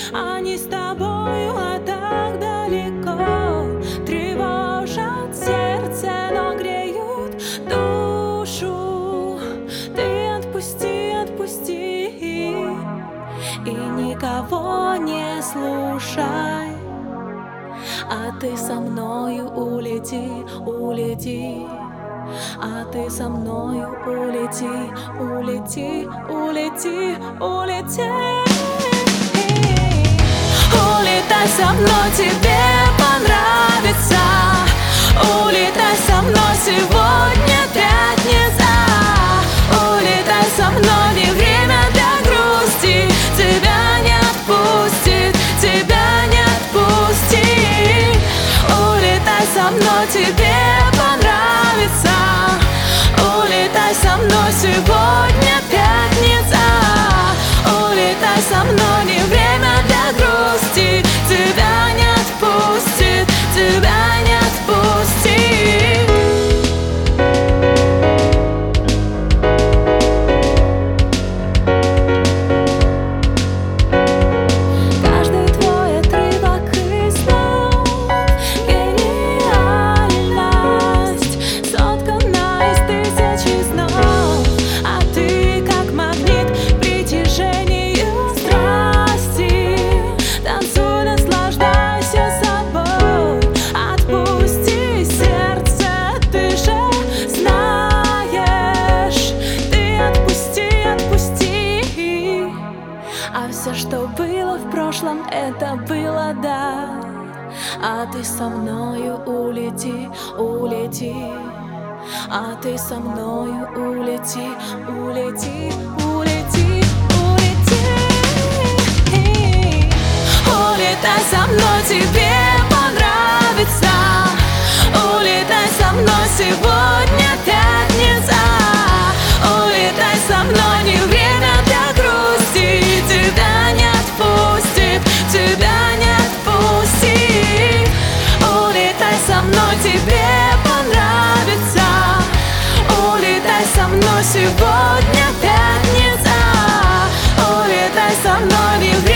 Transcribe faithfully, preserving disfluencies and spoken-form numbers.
Они с тобою, а так далеко. Тревожат сердце, но греют душу. Ты отпусти, отпусти и никого не слушай. А ты со мною улети, улети. А ты со мною улети, улети, улети, улети. Улетай со мной, тебе понравится. Улетай со мной, сегодня пятница. Улетай со мной, не время для грусти. Тебя не отпустит, тебя не отпустит. Улетай со мной, тебе понравится. Улетай со мной, сегодня пятница. Улетай со мной, не время для грусти. Тебя не отпустит, тебя не отпустит. Каждый твой отрывок из снов — гениальность, соткана из тысячи снов. А ты как магнит притяжению страсти. Танцуй, наслаждайся собой. Отпусти сердце, ты же знаешь. Ты отпусти, отпусти. А все, что было в прошлом, это было да. А ты со мною улети, улети. А ты со мною улети, улети, улети, улети. Улетай со мной, тебе понравится. Улетай со мной, сегодня пятница. Улетай со мной, не время для грусти. Тебя не отпустит, тебя не отпустит. Улетай со мной, тебе понравится. Улетай со мной, сегодня пятница. Улетай со мной, не время.